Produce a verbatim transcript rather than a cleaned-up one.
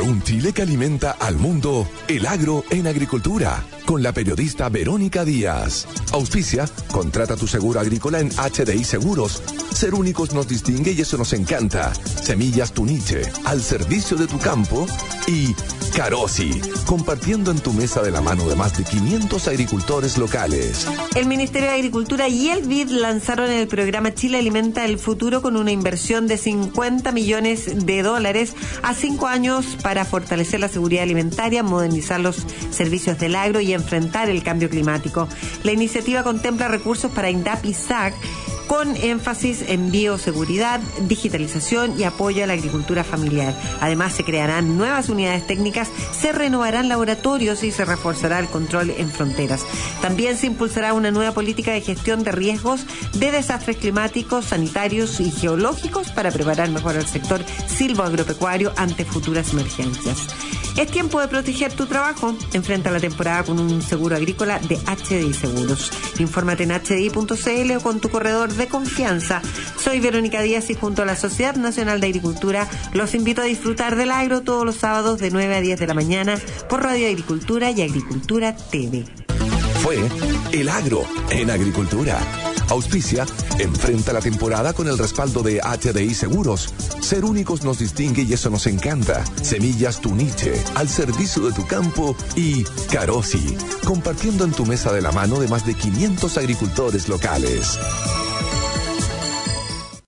Por un Chile que alimenta al mundo, El Agro en Agricultura, con la periodista Verónica Díaz. Auspicia, contrata tu seguro agrícola en H D I Seguros. Ser únicos nos distingue y eso nos encanta. Semillas Tuniche, al servicio de tu campo. Y Carosi, compartiendo en tu mesa de la mano de más de quinientos agricultores locales. El Ministerio de Agricultura y el B I D lanzaron el programa Chile Alimenta el Futuro con una inversión de cincuenta millones de dólares a cinco años para fortalecer la seguridad alimentaria, modernizar los servicios del agro y enfrentar el cambio climático. La iniciativa contempla recursos para INDAP y S A C, con énfasis en bioseguridad, digitalización y apoyo a la agricultura familiar. Además, se crearán nuevas unidades técnicas, se renovarán laboratorios y se reforzará el control en fronteras. También se impulsará una nueva política de gestión de riesgos de desastres climáticos, sanitarios y geológicos para preparar mejor al sector silvoagropecuario ante futuras emergencias. Es tiempo de proteger tu trabajo. Enfrenta la temporada con un seguro agrícola de H D I Seguros. Infórmate en H D I punto C L o con tu corredor de confianza. Soy Verónica Díaz y junto a la Sociedad Nacional de Agricultura los invito a disfrutar del agro todos los sábados de nueve a diez de la mañana por Radio Agricultura y Agricultura T V. Fue El Agro en Agricultura. Auspicia, enfrenta la temporada con el respaldo de H D I Seguros. Ser únicos nos distingue y eso nos encanta. Semillas Tuniche, al servicio de tu campo. Y Carosi, compartiendo en tu mesa de la mano de más de quinientos agricultores locales.